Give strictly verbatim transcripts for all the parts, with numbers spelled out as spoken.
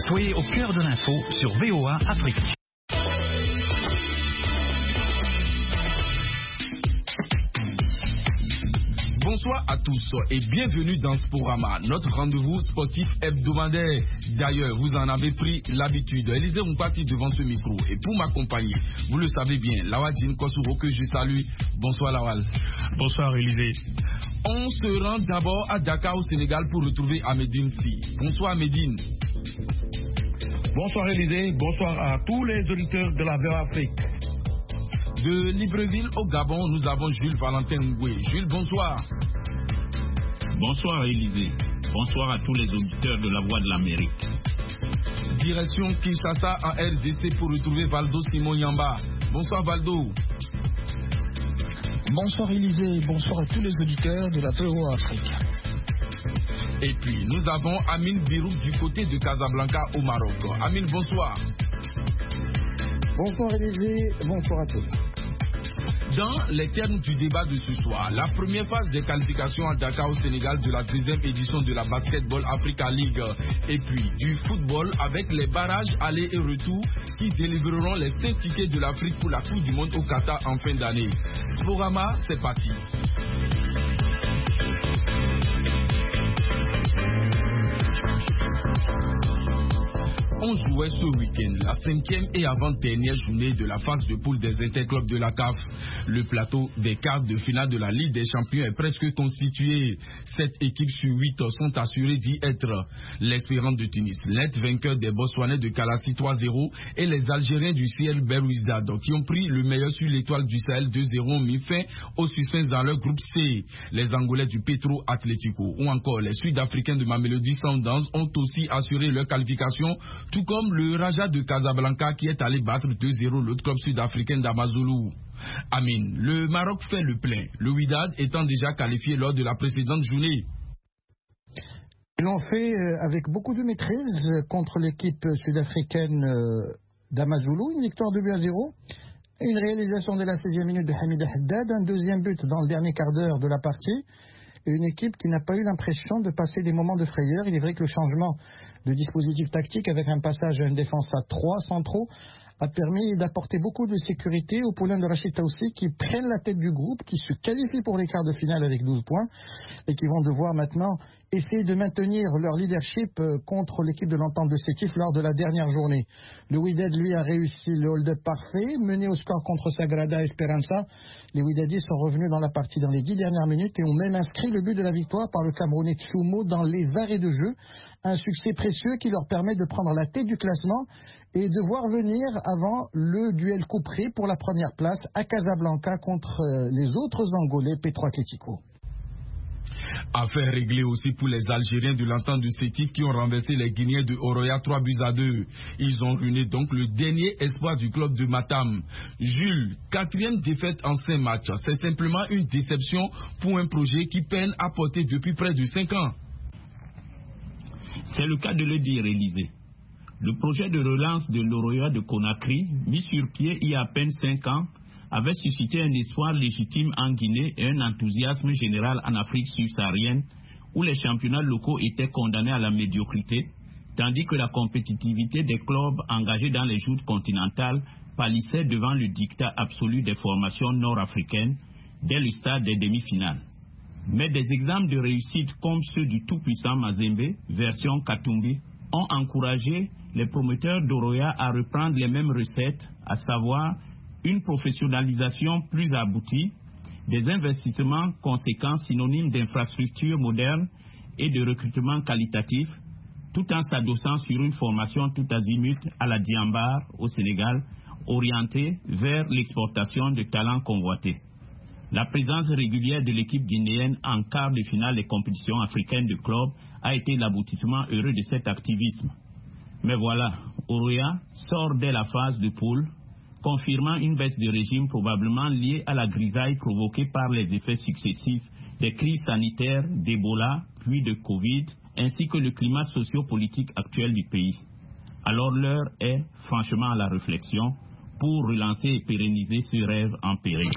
Soyez au cœur de l'info sur V O A Afrique. Bonsoir à tous et bienvenue dans Sporama, notre rendez-vous sportif hebdomadaire. D'ailleurs, vous en avez pris l'habitude. Élisée Moupati devant ce micro. Et pour m'accompagner, vous le savez bien, Lawal Djim Kosuro que je salue. Bonsoir Lawal. Bonsoir Élisée. On se rend d'abord à Dakar au Sénégal pour retrouver Ahmedine Si. Bonsoir Ahmedine. Bonsoir Élisée, bonsoir à tous les auditeurs de la V O A Afrique. De Libreville au Gabon, nous avons Jules Valentin Ngoué. Jules, bonsoir. Bonsoir Élisée. Bonsoir à tous les auditeurs de la Voix de l'Amérique. Direction Kinshasa en R D C pour retrouver Valdo Simon Yamba. Bonsoir Valdo. Bonsoir Élisée, bonsoir à tous les auditeurs de la V O A Afrique. Et puis nous avons Amine Birouk du côté de Casablanca au Maroc. Amine, bonsoir. Bonsoir Élisée, bonsoir à tous. Dans les termes du débat de ce soir, la première phase des qualifications à Dakar au Sénégal de la deuxième édition de la Basketball Africa League et puis du football avec les barrages aller et retour qui délivreront les cinq tickets de l'Afrique pour la Coupe du Monde au Qatar en fin d'année. Sporama, c'est parti. On jouait ce week-end la cinquième et avant-dernière journée de la phase de poule des interclubs de la C A F. Le plateau des quarts de finale de la Ligue des Champions est presque constitué. Sept équipes sur huit sont assurées d'y être. L'Espérance de Tunis, net vainqueur des Botswanais de Kalassi trois zéro et les Algériens du C L Belouizdad qui ont pris le meilleur sur l'Étoile du Sahel deux zéro ont mis fin au suspense dans leur groupe C. Les Angolais du Petro Atlético ou encore les Sud-Africains de Mamelodi Sundowns ont aussi assuré leur qualification, tout comme le Raja de Casablanca qui est allé battre deux zéro l'autre club sud-africain d'Amazulu. Amine, le Maroc fait le plein, le Wydad étant déjà qualifié lors de la précédente journée. Ils l'ont fait avec beaucoup de maîtrise contre l'équipe sud-africaine d'Amazulu, une victoire de deux à zéro. Une réalisation de la seizième minute de Hamida Haddad, un deuxième but dans le dernier quart d'heure de la partie. Et une équipe qui n'a pas eu l'impression de passer des moments de frayeur. Il est vrai que le changement de dispositif tactique avec un passage à une défense à trois centraux a permis d'apporter beaucoup de sécurité aux poulains de Rachid Taoussi qui prennent la tête du groupe, qui se qualifient pour les quarts de finale avec douze points et qui vont devoir maintenant essayer de maintenir leur leadership contre l'équipe de l'Entente de Sétif lors de la dernière journée. Le Wydad, lui, a réussi le hold-up parfait, mené au score contre Sagrada Esperança. Les Wydadis sont revenus dans la partie dans les dix dernières minutes et ont même inscrit le but de la victoire par le Camerounais Tchoumo dans les arrêts de jeu. Un succès précieux qui leur permet de prendre la tête du classement et de voir venir avant le duel couperé pour la première place à Casablanca contre les autres Angolais, Petro Atlético. Affaire réglée aussi pour les Algériens de l'Entente de Sétif qui ont renversé les Guinéens de Oroya trois buts à deux. Ils ont ruiné donc le dernier espoir du club de Matam. Jules, quatrième défaite en cinq matchs. C'est simplement une déception pour un projet qui peine à porter depuis près de cinq ans. C'est le cas de le dire, Élisée. Le projet de relance de l'Oroya de Conakry, mis sur pied il y a à peine cinq ans, avait suscité un espoir légitime en Guinée et un enthousiasme général en Afrique subsaharienne, où les championnats locaux étaient condamnés à la médiocrité, tandis que la compétitivité des clubs engagés dans les joutes continentales pâlissait devant le diktat absolu des formations nord-africaines dès le stade des demi-finales. Mais des exemples de réussite comme ceux du tout-puissant Mazembe, version Katumbi, ont encouragé les promoteurs d'Oroya à reprendre les mêmes recettes, à savoir une professionnalisation plus aboutie, des investissements conséquents synonymes d'infrastructures modernes et de recrutement qualitatif, tout en s'adossant sur une formation tout azimut à la Diambar au Sénégal, orientée vers l'exportation de talents convoités. La présence régulière de l'équipe guinéenne en quart de finale des compétitions africaines de club a été l'aboutissement heureux de cet activisme. Mais voilà, Oroya sort dès la phase de poule, confirmant une baisse de régime probablement liée à la grisaille provoquée par les effets successifs des crises sanitaires, d'Ebola, puis de Covid, ainsi que le climat socio-politique actuel du pays. Alors l'heure est franchement à la réflexion pour relancer et pérenniser ce rêve en péril.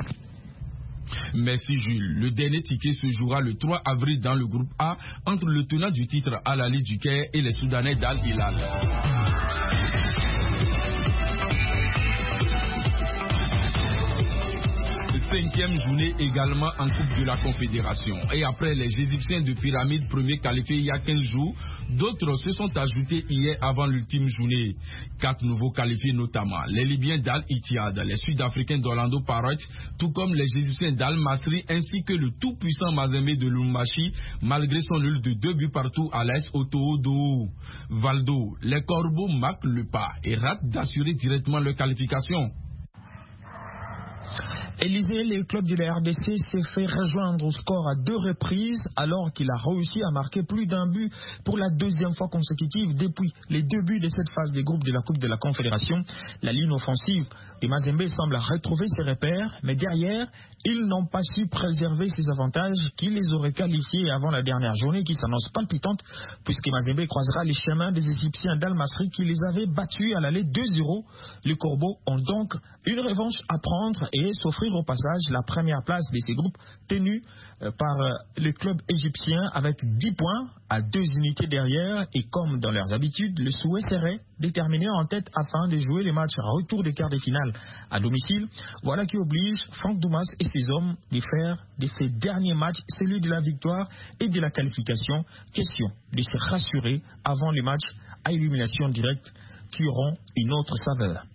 Merci Jules. Le dernier ticket se jouera le trois avril dans le groupe A entre le tenant du titre Al Ahly du Caire et les Soudanais d'Al Hilal. Cinquième journée également en Coupe de la Confédération. Et après les Égyptiens de Pyramide, premiers qualifiés il y a quinze jours, d'autres se sont ajoutés hier avant l'ultime journée. Quatre nouveaux qualifiés notamment, les Libyens d'Al-Ittihad, les Sud-Africains d'Orlando Pirates, tout comme les Égyptiens d'Al-Masri, ainsi que le tout-puissant Mazembe de Lumbashi, malgré son nul de deux buts partout à l'A S Otoo Valdo. Les Corbeaux marquent le pas et ratent d'assurer directement leur qualification. Élysée, le club de la R D C s'est fait rejoindre au score à deux reprises alors qu'il a réussi à marquer plus d'un but pour la deuxième fois consécutive depuis les deux buts de cette phase des groupes de la Coupe de la Confédération. La ligne offensive de Mazembe semble retrouver ses repères, mais derrière, ils n'ont pas su préserver ces avantages qui les auraient qualifiés avant la dernière journée qui s'annonce palpitante puisque Mazembe croisera les chemins des Égyptiens d'Al-Masri qui les avaient battus à l'aller deux zéro. Les Corbeaux ont donc une revanche à prendre et s'offrir au passage la première place de ces groupes tenus par le club égyptien avec dix points à deux unités derrière et comme dans leurs habitudes, le souhait serait de terminer en tête afin de jouer les matchs retour des quarts de finale à domicile. Voilà qui oblige Franck Dumas et ses hommes de faire de ces derniers matchs celui de la victoire et de la qualification. Question de se rassurer avant les matchs à élimination directe qui auront une autre saveur.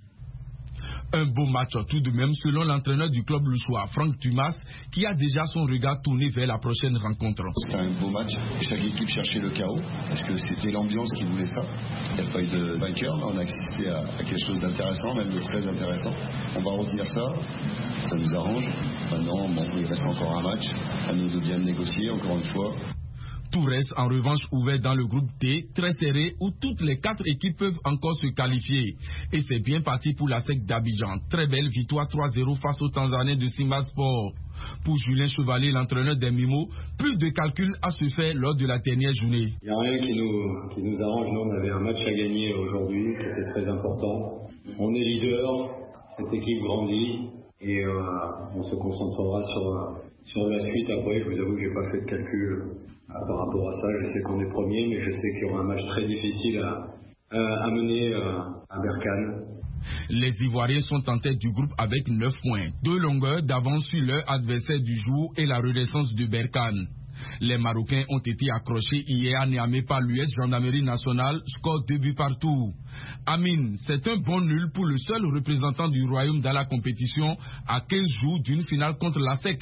Un beau match tout de même selon l'entraîneur du club louchois, Franck Dumas, qui a déjà son regard tourné vers la prochaine rencontre. C'était un beau match, chaque équipe cherchait le chaos, parce que c'était l'ambiance qui voulait ça. Il n'y a pas eu de vainqueur, mais on a assisté à, à quelque chose d'intéressant, même de très intéressant. On va retenir ça, ça nous arrange. Maintenant, bon, il reste encore un match, à nous de bien le négocier, encore une fois. Tout reste en revanche ouvert dans le groupe D, très serré, où toutes les quatre équipes peuvent encore se qualifier. Et c'est bien parti pour la S E C d'Abidjan. Très belle victoire trois zéro face aux Tanzaniens de Simba Sport. Pour Julien Chevalier, l'entraîneur des Mimos, plus de calculs à se faire lors de la dernière journée. Il n'y a rien qui nous, qui nous arrange. Nous, on avait un match à gagner aujourd'hui qui était très important. On est leader, cette équipe grandit et euh, on se concentrera sur, sur la suite. Après, je vous avoue que je n'ai pas fait de calcul. Ah, par rapport à ça, je sais qu'on est premier, mais je sais qu'il y aura un match très difficile à, à, à mener euh, à Berkane. Les Ivoiriens sont en tête du groupe avec neuf points, deux longueurs d'avance sur leur adversaire du jour et la renaissance de Berkane. Les Marocains ont été accrochés hier à Niamey par l'U S Gendarmerie nationale, score deux buts partout. Amine, c'est un bon nul pour le seul représentant du royaume dans la compétition à quinze jours d'une finale contre la S E C.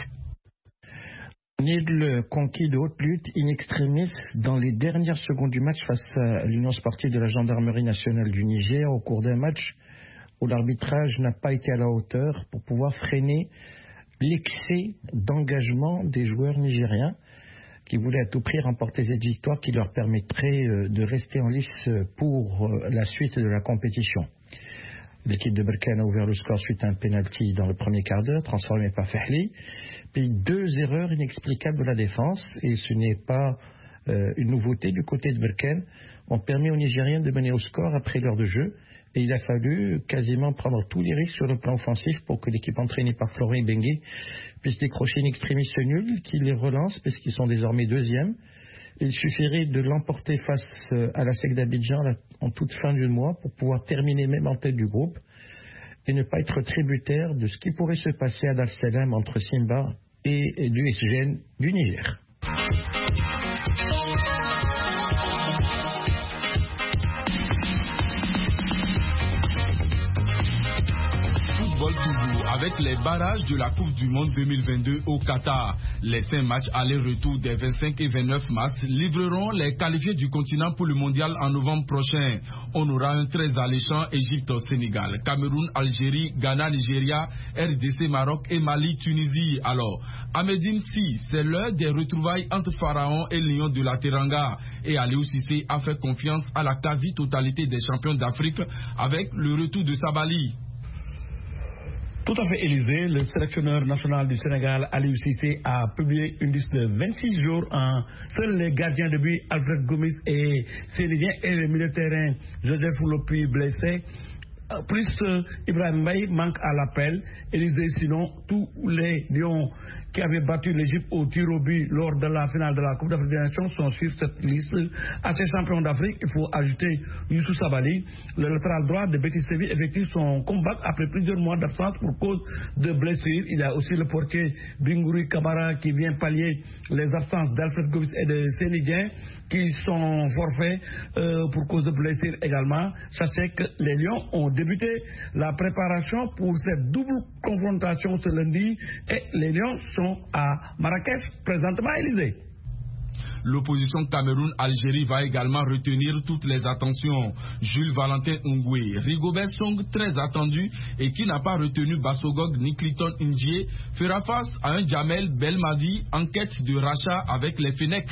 Nul conquis de haute lutte in extremis dans les dernières secondes du match face à l'Union sportive de la Gendarmerie nationale du Niger au cours d'un match où l'arbitrage n'a pas été à la hauteur pour pouvoir freiner l'excès d'engagement des joueurs nigériens qui voulaient à tout prix remporter cette victoire qui leur permettrait de rester en lice pour la suite de la compétition. L'équipe de Berkane a ouvert le score suite à un penalty dans le premier quart d'heure, transformé par Fahli. Puis deux erreurs inexplicables de la défense, et ce n'est pas euh, une nouveauté du côté de Berkane, ont permis aux Nigériens de mener au score après l'heure de jeu. Et il a fallu quasiment prendre tous les risques sur le plan offensif pour que l'équipe entraînée par Florent Bengué puisse décrocher une extrémiste nulle qui les relance, puisqu'ils sont désormais deuxièmes. Il suffirait de l'emporter face à la S E C d'Abidjan en toute fin du mois pour pouvoir terminer même en tête du groupe et ne pas être tributaire de ce qui pourrait se passer à Dar es Salaam entre Simba et l'U S G N du Niger. Toujours avec les barrages de la Coupe du Monde deux mille vingt-deux au Qatar. Les cinq matchs aller-retour des vingt-cinq et vingt-neuf mars livreront les qualifiés du continent pour le mondial en novembre prochain. On aura un très alléchant Égypte-Sénégal, Cameroun, Algérie, Ghana, Nigeria, R D C, Maroc et Mali, Tunisie. Alors, à Médine, si c'est l'heure des retrouvailles entre Pharaon et Lion de la Teranga. Et Aliou Cissé a fait confiance à la quasi-totalité des champions d'Afrique avec le retour de Sabali. Tout à fait, Élysée. Le sélectionneur national du Sénégal, Aliou Cissé, a publié une liste de vingt-six jours. En seuls les gardiens de but, Alfred Gomis et Sénégien, et le milieu de terrain, Joseph Lopi, blessé, plus euh, Ibrahim Mbaye manque à l'appel. Élysée, sinon, tous les Lions qui avaient battu l'Égypte au tir au but lors de la finale de la Coupe d'Afrique des Nations sont sur cette liste. À ces champions d'Afrique, il faut ajouter Youssou Sabali, le latéral droit de Betis Séville, effectue son comeback après plusieurs mois d'absence pour cause de blessures. Il y a aussi le portier Bingouri Kabara qui vient pallier les absences d'Alfred Gomis et de Sénidien qui sont forfaits euh, pour cause de blessures également. Sachez que les Lions ont débuté la préparation pour cette double confrontation ce lundi et les Lions sont à Marrakech, présentement à Élysée. L'opposition Cameroun-Algérie va également retenir toutes les attentions. Jules Valentin Ungwe, Rigobert Song, très attendu et qui n'a pas retenu Bassogog ni Clinton Indie, fera face à un Jamel Belmadi en quête de rachat avec les Fennecs.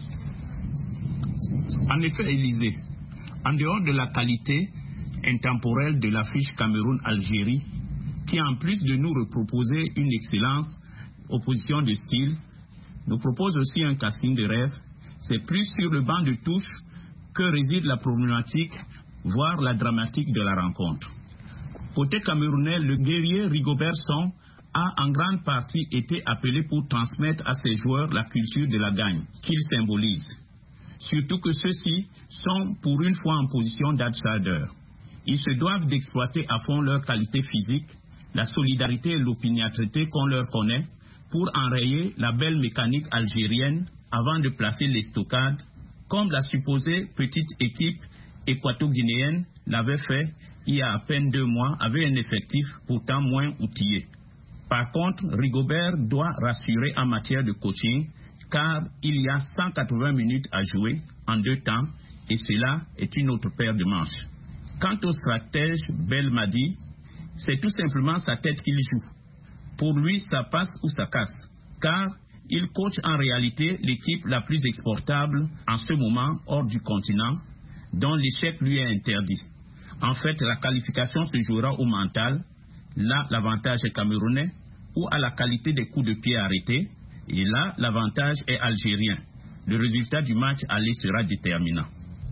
En effet, Élysée, en dehors de la qualité intemporelle de l'affiche Cameroun-Algérie, qui en plus de nous reproposer une excellence, opposition de style, nous propose aussi un casting de rêve, c'est plus sur le banc de touche que réside la problématique, voire la dramatique de la rencontre. Côté camerounais, le guerrier Rigobert Song a en grande partie été appelé pour transmettre à ses joueurs la culture de la gagne qu'il symbolise. Surtout que ceux-ci sont pour une fois en position d'outsider. Ils se doivent d'exploiter à fond leur qualité physique, la solidarité et l'opiniâtreté qu'on leur connaît, pour enrayer la belle mécanique algérienne avant de placer les stockades, comme la supposée petite équipe équato-guinéenne l'avait fait il y a à peine deux mois avec un effectif pourtant moins outillé. Par contre, Rigobert doit rassurer en matière de coaching, car il y a cent quatre-vingts minutes à jouer en deux temps, et cela est une autre paire de manches. Quant au stratège Belmadi, c'est tout simplement sa tête qu'il joue. Pour lui, ça passe ou ça casse, car il coach en réalité l'équipe la plus exportable en ce moment hors du continent, dont l'échec lui est interdit. En fait, la qualification se jouera au mental, là l'avantage est camerounais, ou à la qualité des coups de pied arrêtés, et là l'avantage est algérien. Le résultat du match aller sera déterminant.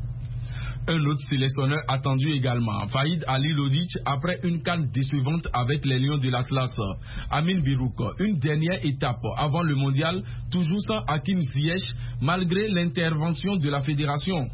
Un autre sélectionneur attendu également, Faïd Ali Lodic, après une canne décevante avec les Lions de l'Atlas. Amin Birouk, une dernière étape avant le mondial, toujours sans Hakim Ziyech, malgré l'intervention de la fédération.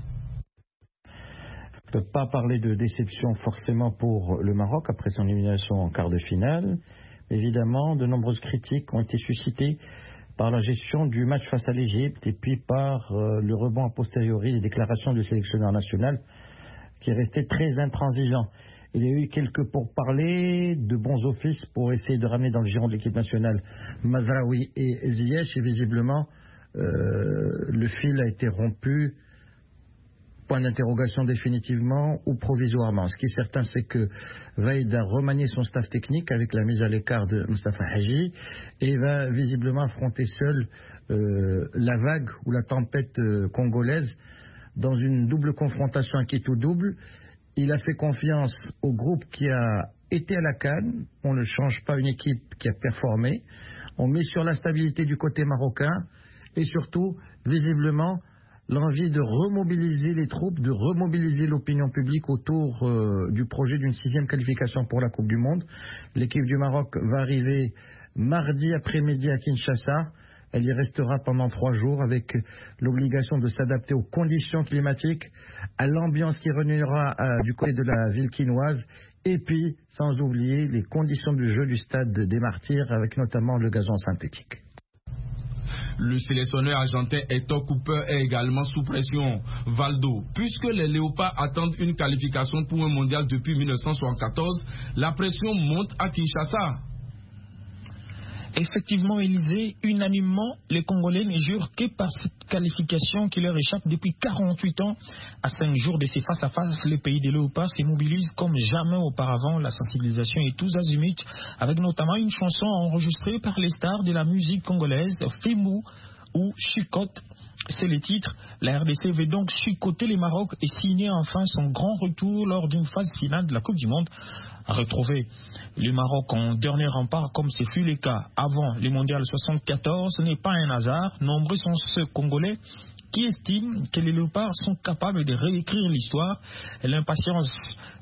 On ne peut pas parler de déception forcément pour le Maroc après son élimination en quart de finale. Évidemment, de nombreuses critiques ont été suscitées par la gestion du match face à l'Égypte et puis par euh, le rebond a posteriori des déclarations du sélectionneur national qui est resté très intransigeant. Il y a eu quelques pourparlers de bons offices pour essayer de ramener dans le giron de l'équipe nationale Mazraoui et Ziyech et visiblement euh, le fil a été rompu, point d'interrogation définitivement ou provisoirement. Ce qui est certain, c'est que Vaïd a remanié son staff technique avec la mise à l'écart de Mostafa Hadji et va visiblement affronter seul euh, la vague ou la tempête euh, congolaise dans une double confrontation à quitte ou double. Il a fait confiance au groupe qui a été à la CAN. On ne change pas une équipe qui a performé. On met sur la stabilité du côté marocain et surtout, visiblement, l'envie de remobiliser les troupes, de remobiliser l'opinion publique autour euh, du projet d'une sixième qualification pour la Coupe du Monde. L'équipe du Maroc va arriver mardi après-midi à Kinshasa. Elle y restera pendant trois jours avec l'obligation de s'adapter aux conditions climatiques, à l'ambiance qui réunira euh, du côté de la ville quinoise et puis, sans oublier, les conditions du jeu du stade des Martyrs avec notamment le gazon synthétique. Le sélectionneur argentin Héctor Cooper est également sous pression. Valdo, puisque les Léopards attendent une qualification pour un mondial depuis mille neuf cent soixante-quatorze, la pression monte à Kinshasa. Effectivement, Élysée, unanimement, les Congolais ne jurent que par cette qualification qui leur échappe depuis quarante-huit ans. À cinq jours de ces face-à-face, le pays des Léopards se mobilise comme jamais auparavant. La sensibilisation est tous azimuts, avec notamment une chanson enregistrée par les stars de la musique congolaise, Fimou ou Chicote. C'est le titre. La R D C veut donc chicoter les Maroc et signer enfin son grand retour lors d'une phase finale de la Coupe du Monde. À retrouver le Maroc en dernier rempart comme ce fut le cas avant le mondial soixante-quatorze, ce n'est pas un hasard. Nombreux sont ceux Congolais qui estiment que les Léopards sont capables de réécrire l'histoire. L'impatience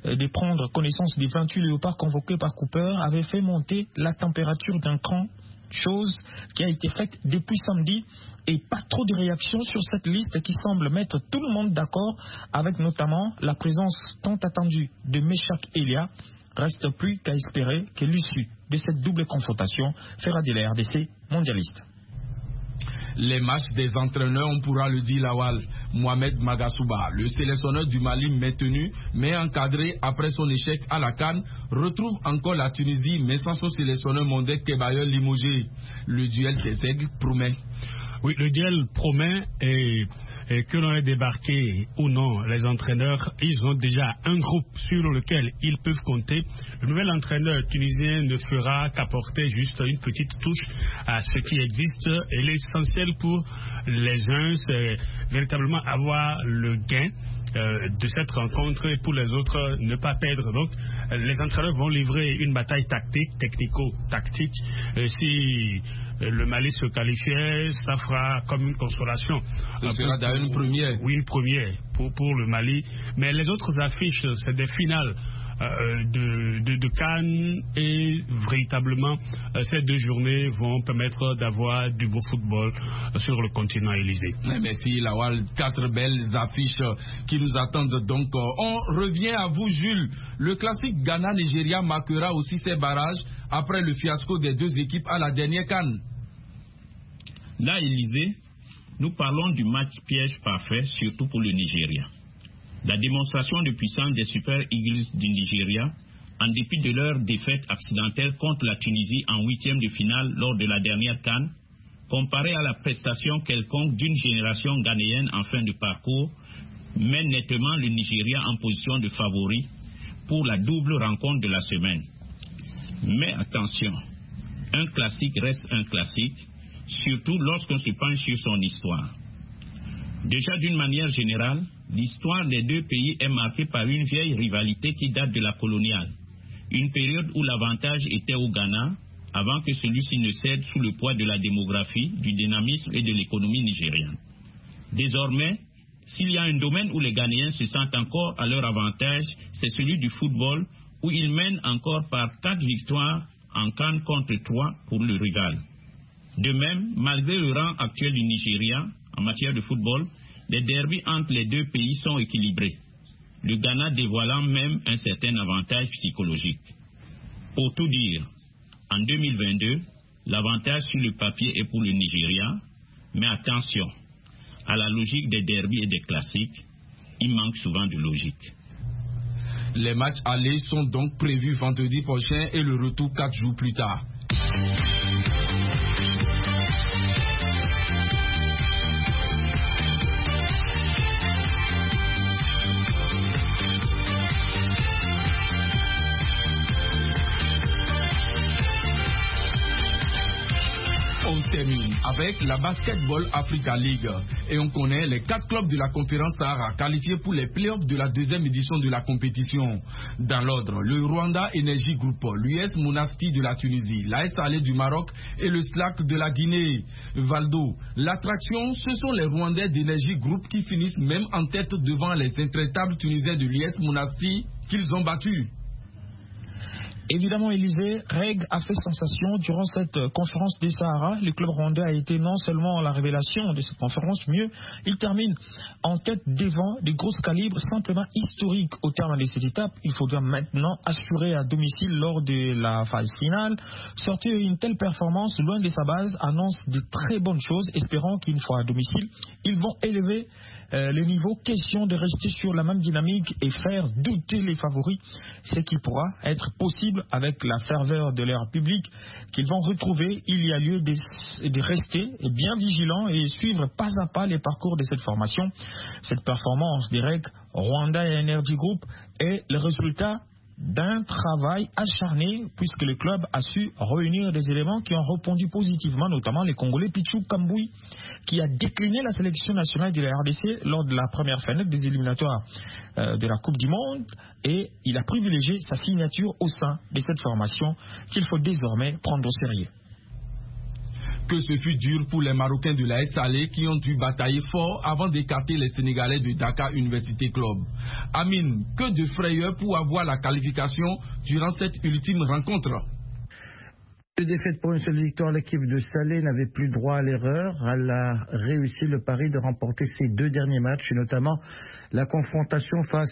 de prendre connaissance des vingt-huit léopards convoqués par Cooper avait fait monter la température d'un cran, chose qui a été faite depuis samedi, et pas trop de réactions sur cette liste qui semble mettre tout le monde d'accord, avec notamment la présence tant attendue de Meshak Elia. Reste plus qu'à espérer que l'issue de cette double confrontation fera de la R D C mondialiste. Les matchs des entraîneurs, on pourra le dire, Lawal. Mohamed Magasuba, le sélectionneur du Mali maintenu, mais encadré après son échec à la CAN, retrouve encore la Tunisie, mais sans son sélectionneur Mondek Kebaye limogé. Le duel des aigles promet. Oui, le duel promet et, et que l'on ait débarqué ou non, les entraîneurs, ils ont déjà un groupe sur lequel ils peuvent compter. Le nouvel entraîneur tunisien ne fera qu'apporter juste une petite touche à ce qui existe. Et l'essentiel pour les uns, c'est véritablement avoir le gain euh, de cette rencontre et pour les autres, ne pas perdre. Donc, les entraîneurs vont livrer une bataille tactique, technico-tactique. Euh, si le Mali se qualifiait, ça fera comme une consolation. Ça sera d'ailleurs une première. Oui, une première pour, pour le Mali. Mais les autres affiches, c'est des finales euh, de, de, de Cannes et véritablement, euh, ces deux journées vont permettre d'avoir du beau football sur le continent élysée. Merci Lawal, quatre belles affiches qui nous attendent. Donc, on revient à vous, Jules. Le classique Ghana-Nigeria marquera aussi ses barrages après le fiasco des deux équipes à la dernière Cannes. Là, Élysée, nous parlons du match piège parfait, surtout pour le Nigeria. La démonstration de puissance des Super Eagles du Nigeria, en dépit de leur défaite accidentelle contre la Tunisie en huitième de finale lors de la dernière CAN, comparée à la prestation quelconque d'une génération ghanéenne en fin de parcours, met nettement le Nigeria en position de favori pour la double rencontre de la semaine. Mais attention, un classique reste un classique, surtout lorsqu'on se penche sur son histoire. Déjà d'une manière générale, l'histoire des deux pays est marquée par une vieille rivalité qui date de la coloniale, une période où l'avantage était au Ghana, avant que celui-ci ne cède sous le poids de la démographie, du dynamisme et de l'économie nigériane. Désormais, s'il y a un domaine où les Ghanéens se sentent encore à leur avantage, c'est celui du football, où ils mènent encore par quatre victoires en CAN contre trois pour le rival. De même, malgré le rang actuel du Nigeria en matière de football, les derbys entre les deux pays sont équilibrés, le Ghana dévoilant même un certain avantage psychologique. Pour tout dire, en deux mille vingt-deux, l'avantage sur le papier est pour le Nigeria, mais attention, à la logique des derbys et des classiques, il manque souvent de logique. Les matchs allés sont donc prévus vendredi prochain et le retour quatre jours plus tard. On termine avec la Basketball Africa League et on connaît les quatre clubs de la conférence Sahara qualifiés pour les playoffs de la deuxième édition de la compétition. Dans l'ordre, le Rwanda Energy Group, l'U S Monastir de la Tunisie, l'A S Alé du Maroc et le S L A C de la Guinée. Valdo, l'attraction, ce sont les Rwandais d'Energy Group qui finissent même en tête devant les intraitables Tunisiens de l'U S Monastir qu'ils ont battus. Évidemment, Élysée, Reg a fait sensation durant cette conférence des Sahara. Le club rwandais a été non seulement la révélation de cette conférence, mieux, il termine en tête devant des grosses calibres simplement historiques au terme de cette étape. Il faudra maintenant assurer à domicile lors de la phase finale. Sortir une telle performance loin de sa base annonce de très bonnes choses, espérant qu'une fois à domicile, ils vont élever Euh, le niveau. Question de rester sur la même dynamique et faire douter les favoris, ce qui pourra être possible avec la ferveur de leur public qu'ils vont retrouver. Il y a lieu de, de rester bien vigilants et suivre pas à pas les parcours de cette formation. Cette performance des R E C, Rwanda et Energy Group est le résultat d'un travail acharné, puisque le club a su réunir des éléments qui ont répondu positivement, notamment les Congolais Pichou Kamboui, qui a décliné la sélection nationale de la R D C lors de la première fenêtre des éliminatoires euh, de la Coupe du Monde, et il a privilégié sa signature au sein de cette formation qu'il faut désormais prendre au sérieux. que ce fut dur pour les Marocains de l'A S Salé qui ont dû batailler fort avant d'écarter les Sénégalais de Dakar University Club. Amine, que de frayeur pour avoir la qualification durant cette ultime rencontre. Deux défaites pour une seule victoire, l'équipe de Salé n'avait plus droit à l'erreur. Elle a réussi le pari de remporter ses deux derniers matchs, et notamment la confrontation face